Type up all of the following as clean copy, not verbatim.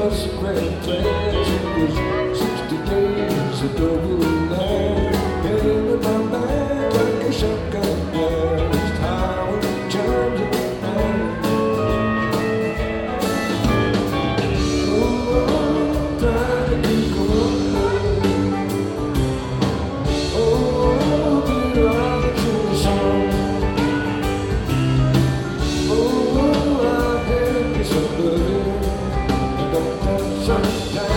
was a great place. It was 60 days of double night. In my mind like a shotgun blast. How it turns in the night. Oh, trying to keep going. Oh, be right to the song. Oh, I had me some loving. I don't have some time.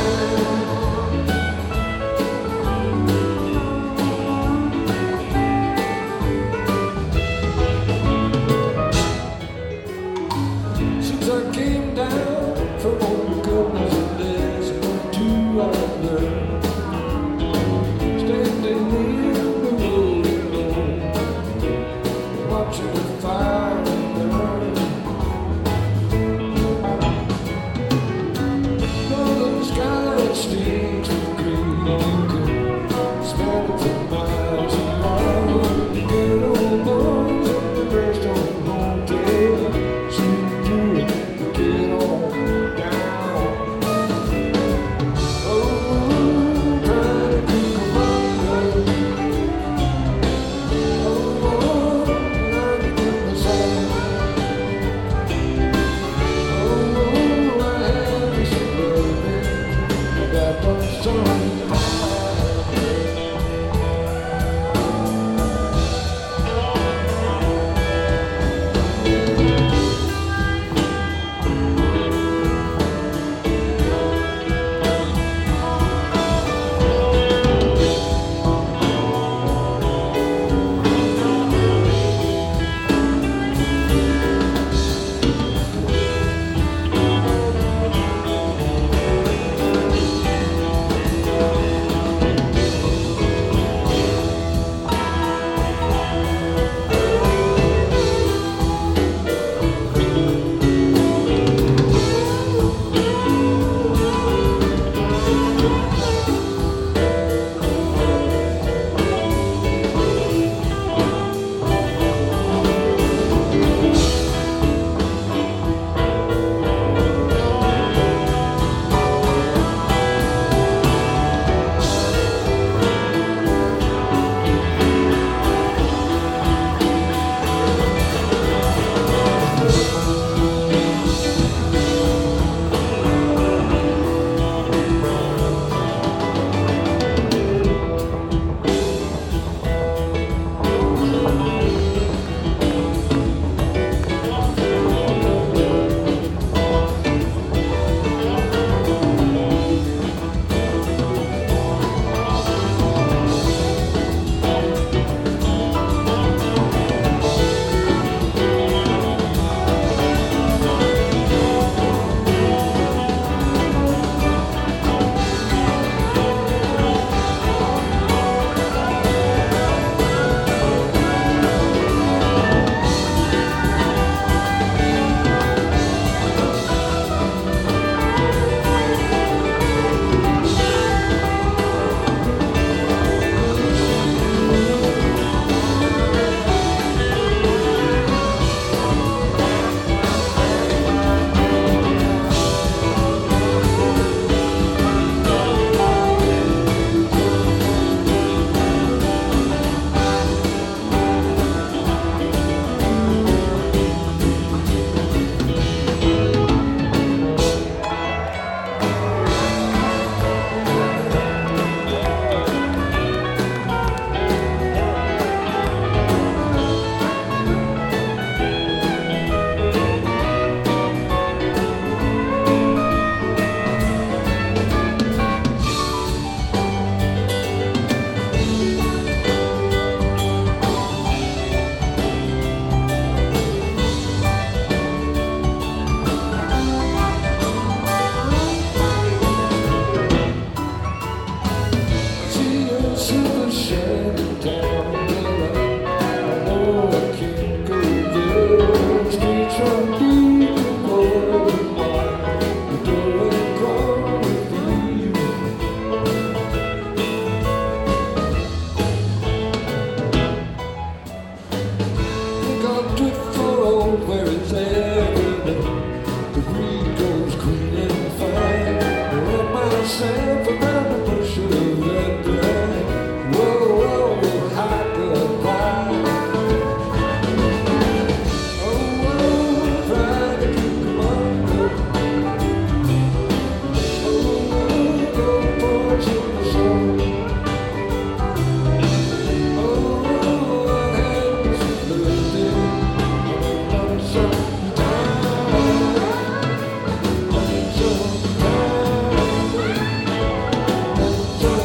myself around the bush of that. Whoa, whoa, whoa, how could I? Oh, whoa, try to keep them up. Oh, go for the soul. Oh, I had some birthday. I'm so tired. I'm so tired. I'm so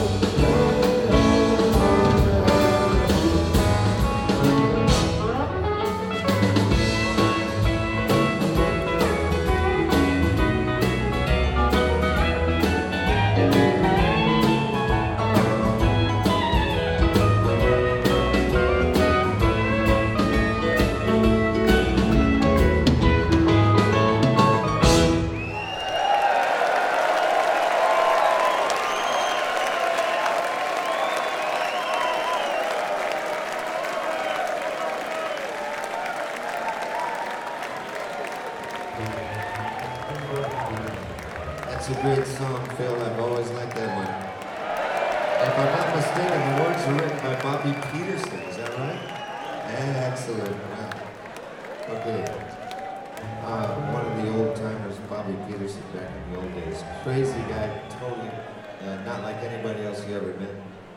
That's a great song, Phil. I've always liked that one. If I'm not mistaken, the words were written by Bobby Peterson. Is that right? Excellent. Wow. Okay. One of the old timers, Bobby Peterson, back in the old days. Crazy guy, totally not like anybody else you ever met.